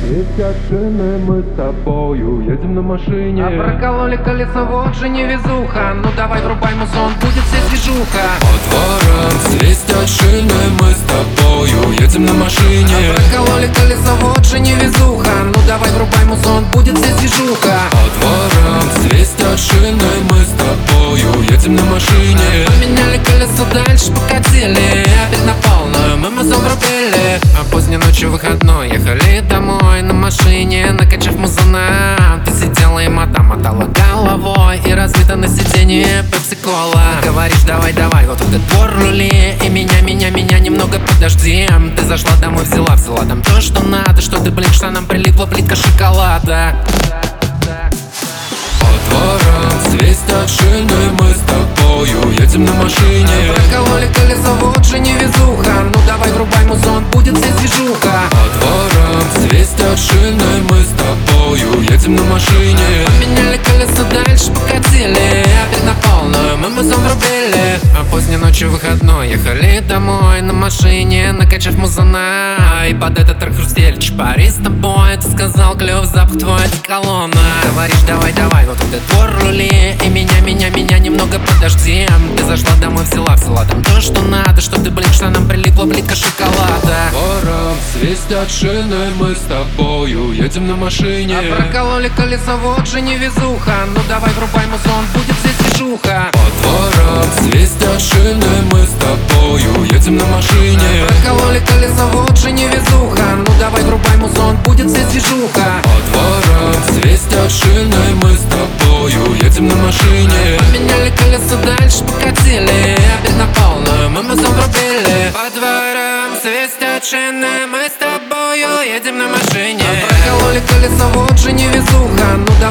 Свистят шины, мы с тобою едем на машине. А прокололи колесо, вот же невезуха. Ну давай врубай музон, будет вся движуха. По дворам свистят шины, мы с тобою едем на машине. А прокололи колесо, вот же невезуха. Ну давай врубай музон, будет вся движуха. По дворам свистят шины, мы с тобою едем на машине. Поменяли колесо, дальше покатили. Опять на полную мы музон врубили. А поздней ночью выходной ехали домой на машине, накачав музона. Ты сидела и мотала головой, и разбита на сиденье пепси-кола. Говоришь, давай, вот этот двор рули. И меня немного подожди. Ты зашла домой, взяла там то, что надо. Что ты, блин, штанам прилипла плитка шоколада. По дворам свистят шины, мы с тобою едем на машине. Прокололи колесо, вот же невезуха. Ну давай врубай музон, будет вся движуха. По дворам свистят шины, мы с тобою едем на машине. Поменяли колеса, дальше покатили. Опять на полную мы музон врубили. А поздней ночью выходной ехали домой на машине, накачав музона. И под этот трек хрустели чпари с тобой. Ты сказал, клёв, запах твой одеколона. Говоришь, давай, вот этот двор рули. И меня немного подожди. Ты зашла домой, взяла там то, что надо. Что ты, блин, штанам прилипла плитка шоколада. Вором свистят шины, мы с тобою едем на машине. А прокололи колесо, вот же невезуха. Ну давай врубай музон, будет вся движуха. По дворам свистят шины, мы с тобою едем на машине. Прокололи колесо, вот же невезуха. Ну давай врубай музон, будет вся движуха. По дворам свистят шины, мы с тобою едем на машине. Поменяли колеса, дальше покатили. Опять на полную мы музон врубили. По дворам свистят шины, мы с тобою едем на машине. Прокололи колесо, вот же невезуха. Ну